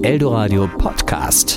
Eldoradio Podcast.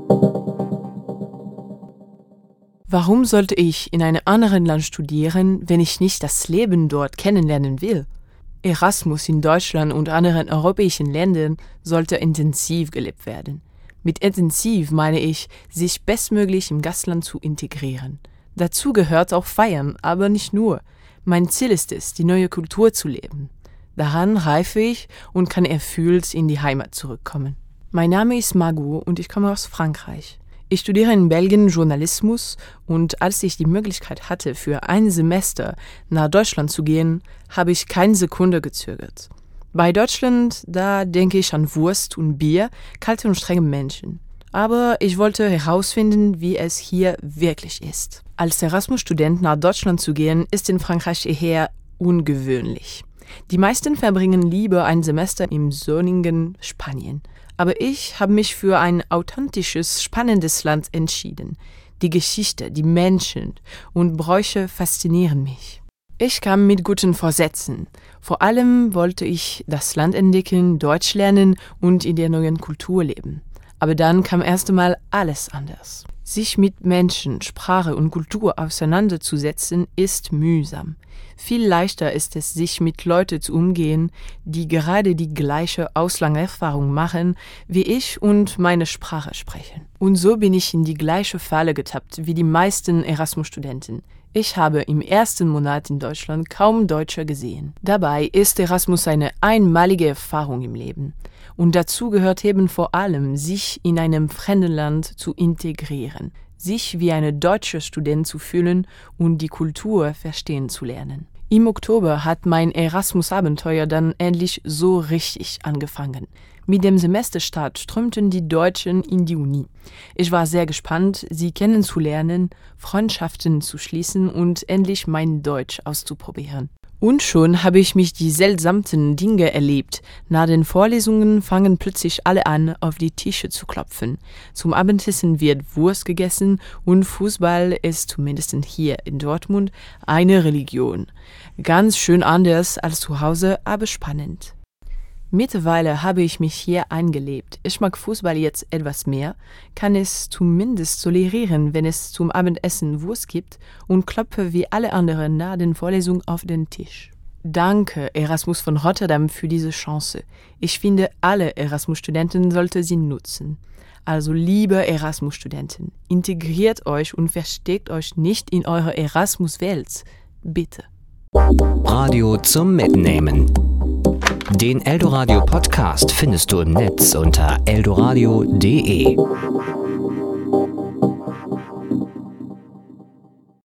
Warum sollte ich in einem anderen Land studieren, wenn ich nicht das Leben dort kennenlernen will? Erasmus in Deutschland und anderen europäischen Ländern sollte intensiv gelebt werden. Mit intensiv meine ich, sich bestmöglich im Gastland zu integrieren. Dazu gehört auch Feiern, aber nicht nur. Mein Ziel ist es, die neue Kultur zu leben. Daran reife ich und kann erfüllt in die Heimat zurückkommen. Mein Name ist Margot und ich komme aus Frankreich. Ich studiere in Belgien Journalismus und als ich die Möglichkeit hatte, für ein Semester nach Deutschland zu gehen, habe ich keine Sekunde gezögert. Bei Deutschland, da denke ich an Wurst und Bier, kalte und strenge Menschen. Aber ich wollte herausfinden, wie es hier wirklich ist. Als Erasmus-Student nach Deutschland zu gehen, ist in Frankreich eher ungewöhnlich. Die meisten verbringen lieber ein Semester im sonnigen Spanien. Aber ich habe mich für ein authentisches, spannendes Land entschieden. Die Geschichte, die Menschen und Bräuche faszinieren mich. Ich kam mit guten Vorsätzen. Vor allem wollte ich das Land entdecken, Deutsch lernen und in der neuen Kultur leben. Aber dann kam erst einmal alles anders. Sich mit Menschen, Sprache und Kultur auseinanderzusetzen, ist mühsam. Viel leichter ist es, sich mit Leuten zu umgehen, die gerade die gleiche Auslandserfahrung machen, wie ich und meine Sprache sprechen. Und so bin ich in die gleiche Falle getappt wie die meisten Erasmus-Studenten. Ich habe im ersten Monat in Deutschland kaum Deutsche gesehen. Dabei ist Erasmus eine einmalige Erfahrung im Leben. Und dazu gehört eben vor allem, sich in einem fremden Land zu integrieren, sich wie eine deutsche Student zu fühlen und die Kultur verstehen zu lernen. Im Oktober hat mein Erasmus-Abenteuer dann endlich so richtig angefangen. Mit dem Semesterstart strömten die Deutschen in die Uni. Ich war sehr gespannt, sie kennenzulernen, Freundschaften zu schließen und endlich mein Deutsch auszuprobieren. Und schon habe ich mich die seltsamsten Dinge erlebt. Nach den Vorlesungen fangen plötzlich alle an, auf die Tische zu klopfen. Zum Abendessen wird Wurst gegessen und Fußball ist zumindest hier in Dortmund eine Religion. Ganz schön anders als zu Hause, aber spannend. Mittlerweile habe ich mich hier eingelebt. Ich mag Fußball jetzt etwas mehr, kann es zumindest tolerieren, wenn es zum Abendessen Wurst gibt und klopfe wie alle anderen nach den Vorlesungen auf den Tisch. Danke, Erasmus von Rotterdam, für diese Chance. Ich finde, alle Erasmus-Studenten sollten sie nutzen. Also liebe Erasmus-Studenten, integriert euch und versteckt euch nicht in eurer Erasmus-Welt. Bitte. Radio zum Mitnehmen. Den Eldoradio Podcast findest du im Netz unter eldoradio.de.